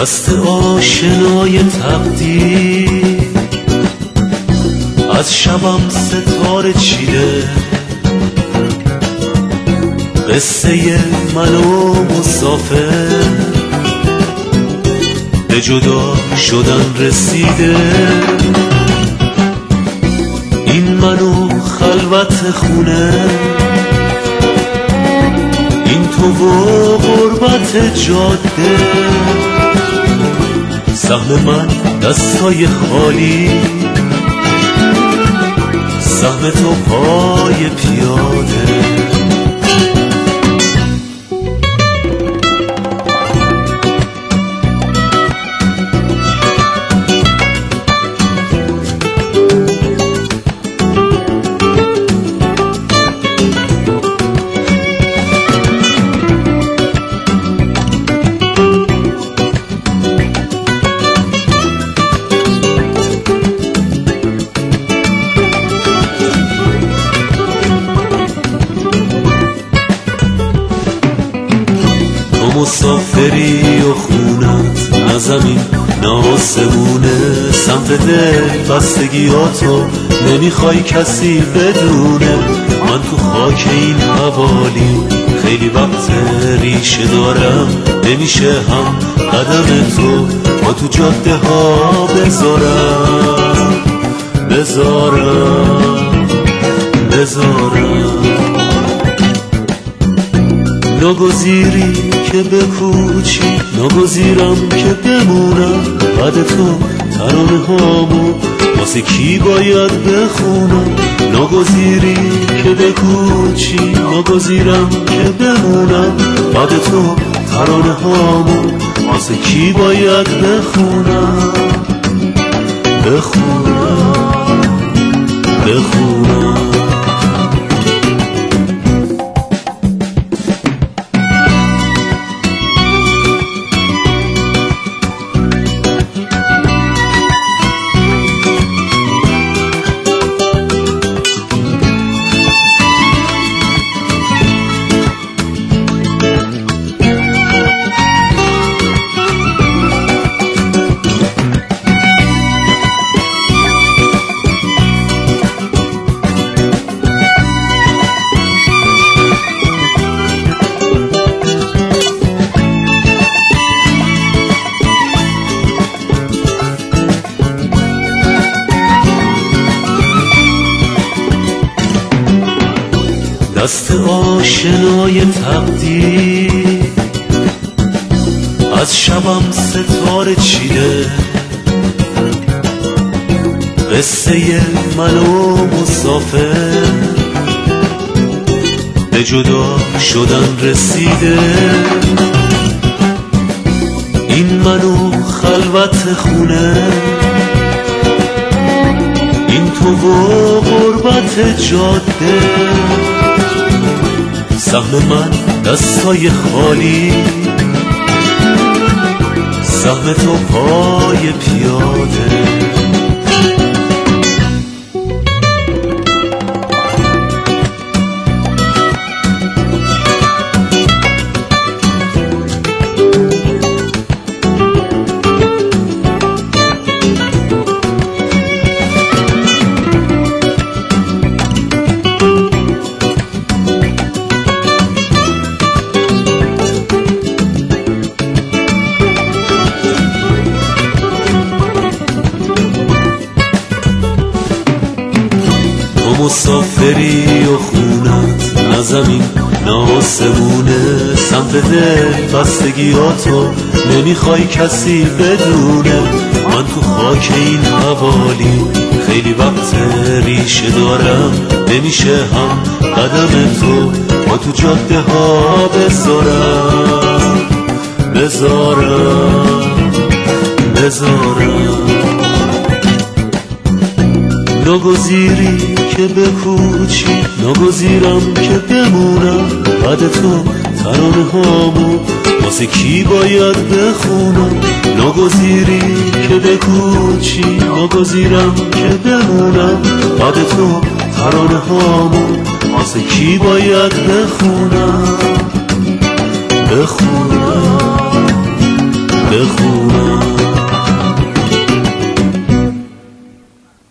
دست آشنای تقدیر از شبم ستاره چیده، قصه من و مسافر به جدا شدن رسیده. این من و خلوت خونه، این تو و غربت جاده، سهم من دستای خالی، سهم تو پای پیاده. مسافری و خونت نه زمین نه آسمونه، سمت دل بستگیاتو نمیخوای کسی بدونه. من تو خاک این حوالی خیلی وقت ریشه دارم، نمیشه هم قدم تو با تو جاده ها بذارم. ناگزیری که بکوچی، ناگزیرم که بمونم، بعد تو ترانه هامو واسه کی باید بخونم. ناگزیری که بکوچی، ناگزیرم که بمونم، بعد تو ترانه هامو واسه کی باید بخونم. دست آشنای تقدیر از شبم ستاره چیده، قصه من و مسافر به جدا شدن رسیده. این من و خلوت خونه، این تو و غربت جاده، سهم من دستای خالی، سهم تو پای پیاده. مسافری و خونت نه زمین نه آسمونه، سمت دل بستگیاتو نمیخوای کسی بدونه. من تو خاک این حوالی خیلی وقت ریشه دارم، نمیشه هم قدم تو با تو جاده ها بذارم. ناگزیری که بکوچی، ناگزیرم که بمونم، بعد تو ترانه هامو واسه کی باید بخونم. ناگزیری که بکوچی، ناگزیرم که بمونم، بعد تو ترانه هامو واسه کی باید بخونم. بخونم.